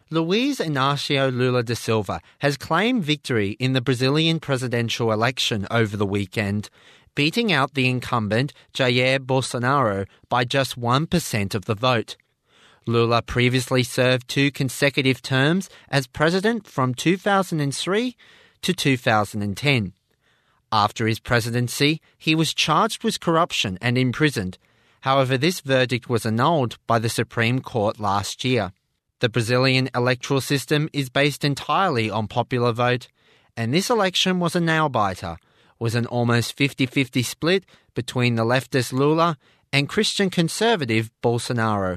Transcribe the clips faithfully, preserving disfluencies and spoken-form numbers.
Luiz Inácio Lula da Silva has claimed victory in the Brazilian presidential election over the weekend, beating out the incumbent Jair Bolsonaro by just one percent of the vote. Lula previously served two consecutive terms as president from two thousand three to two thousand ten. After his presidency, he was charged with corruption and imprisoned. However, this verdict was annulled by the Supreme Court last year. The Brazilian electoral system is based entirely on popular vote, and this election was a nail-biter, with an almost fifty-fifty split between the leftist Lula and Christian conservative Bolsonaro.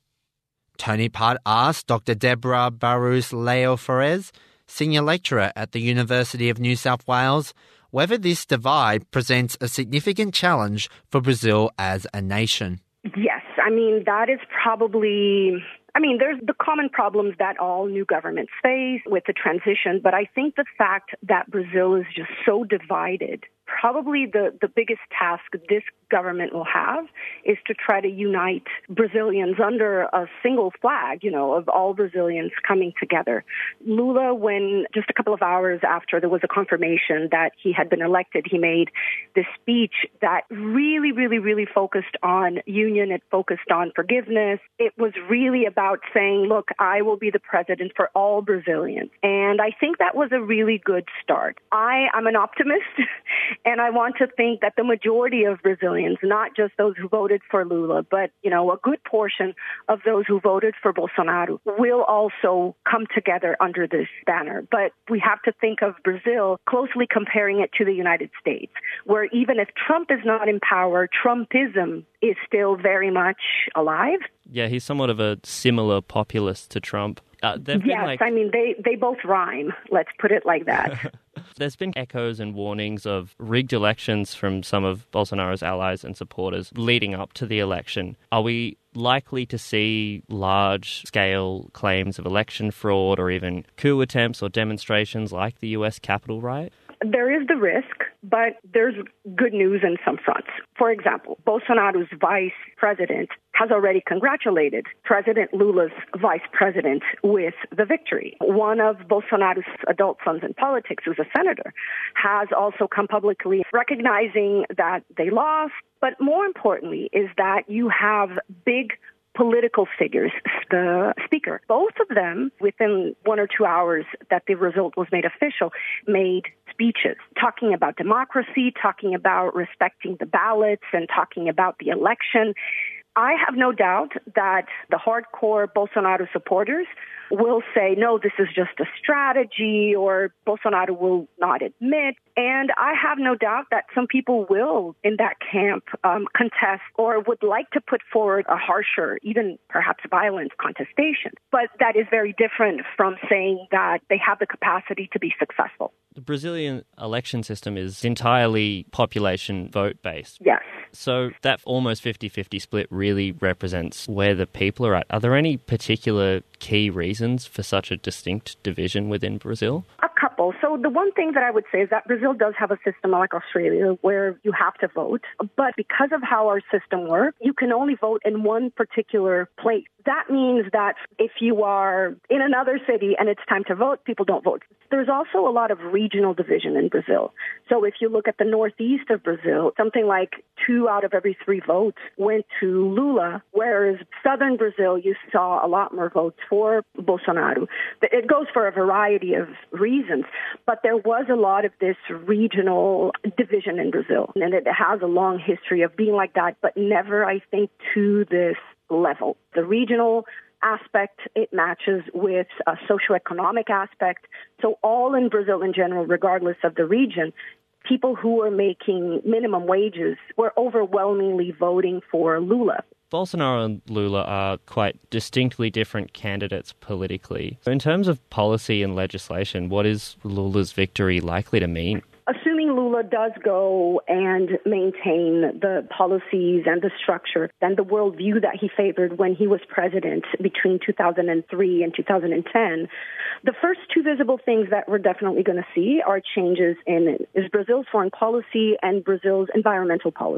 Tony Part asked Doctor Deborah Barros Leo Ferez, senior lecturer at the University of New South Wales, whether this divide presents a significant challenge for Brazil as a nation. Yes, I mean, that is probably... I mean, there's the common problems that all new governments face with the transition, but I think the fact that Brazil is just so divided, probably the, the biggest task this government will have is to try to unite Brazilians under a single flag, you know, of all Brazilians coming together. Lula, when just a couple of hours after there was a confirmation that he had been elected, he made this speech that really, really, really focused on union. It focused on forgiveness. It was really about saying, look, I will be the president for all Brazilians. And I think that was a really good start. I am an optimist, and I want to think that the majority of Brazilians, not just those who voted for Lula, but, you know, a good portion of those who voted for Bolsonaro will also come together under this banner. But we have to think of Brazil closely comparing it to the United States, where even if Trump is not in power, Trumpism is still very much alive. Yeah, he's somewhat of a similar populist to Trump. Uh, yes, like... I mean, they, they both rhyme, let's put it like that. There's been echoes and warnings of rigged elections from some of Bolsonaro's allies and supporters leading up to the election. Are we likely to see large-scale claims of election fraud or even coup attempts or demonstrations like the U S Capitol riot? There is the risk, but there's good news in some fronts. For example, Bolsonaro's vice president has already congratulated President Lula's vice president with the victory. One of Bolsonaro's adult sons in politics, who's a senator, has also come publicly recognizing that they lost. But more importantly is that you have big political figures, the speaker, both of them within one or two hours that the result was made official, made speeches talking about democracy, talking about respecting the ballots, and talking about the election. I have no doubt that the hardcore Bolsonaro supporters will say, no, this is just a strategy, or Bolsonaro will not admit. And I have no doubt that some people will, in that camp, um, contest or would like to put forward a harsher, even perhaps violent contestation. But that is very different from saying that they have the capacity to be successful. The Brazilian election system is entirely population vote-based. Yes. So that almost fifty-fifty split really represents where the people are at. Are there any particular key reasons for such a distinct division within Brazil? A couple. So the one thing that I would say is that Brazil does have a system like Australia where you have to vote. But because of how our system works, you can only vote in one particular place. That means that if you are in another city and it's time to vote, people don't vote. There's also a lot of regional division in Brazil. So if you look at the northeast of Brazil, something like two out of every three votes went to Lula, whereas southern Brazil, you saw a lot more votes for Bolsonaro. It goes for a variety of reasons, but there was a lot of this regional division in Brazil, and it has a long history of being like that, but never, I think, to this level. The regional aspect, it matches with a socioeconomic aspect. So all in Brazil in general, regardless of the region, people who are making minimum wages were overwhelmingly voting for Lula. Bolsonaro and Lula are quite distinctly different candidates politically. In terms of policy and legislation, what is Lula's victory likely to mean? Assuming Lula does go and maintain the policies and the structure and the worldview that he favored when he was president between two thousand three and two thousand ten, the first two visible things that we're definitely going to see are changes in is Brazil's foreign policy and Brazil's environmental policy.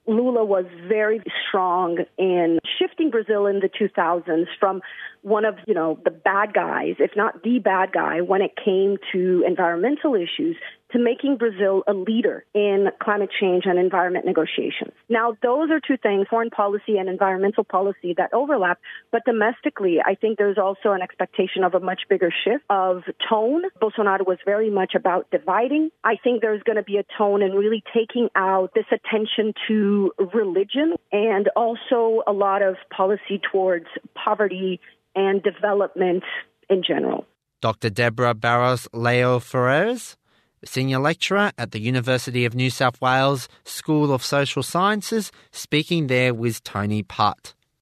Lula was very strong in shifting Brazil in the two thousands from one of, you know, the bad guys, if not the bad guy, when it came to environmental issues, to making Brazil a leader in climate change and environment negotiations. Now, those are two things, foreign policy and environmental policy, that overlap. But domestically, I think there's also an expectation of a much bigger shift of tone. Bolsonaro was very much about dividing. I think there's going to be a tone in really taking out this attention to religion, and also a lot of policy towards poverty and development in general. Doctor Deborah Barros Leo Ferreres, Senior Lecturer at the University of New South Wales School of Social Sciences, speaking there with Tony Putt.